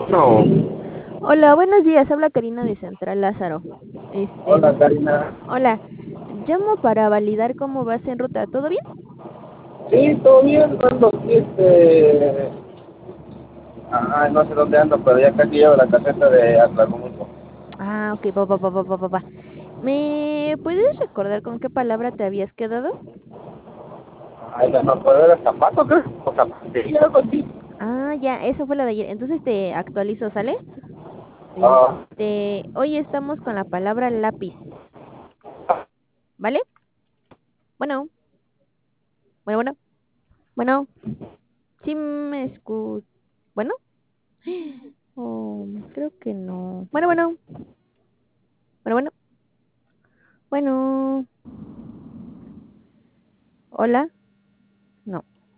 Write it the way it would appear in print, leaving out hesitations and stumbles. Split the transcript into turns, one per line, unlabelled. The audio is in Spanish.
No.
Hola, buenos días. Habla Karina de Central Lázaro.
Hola, Karina.
Hola. Llamo para validar cómo vas en ruta. ¿Todo bien?
Sí, todo bien, ando aquí, no sé dónde ando, pero ya casi llevo la caseta de Atlacomulco.
Ah, ok, va. ¿Me puedes recordar con qué palabra te habías quedado?
Ay, no puedo ver zapato, creo, o zapatilla, algo así.
Ah, ya, eso fue la de ayer. Entonces te actualizo, ¿sale?
Ah,
Hoy estamos con la palabra lápiz, ¿vale? Bueno, bueno. Bueno, sí me escucho. Bueno, oh, creo que no. Bueno. Bueno, hola. No.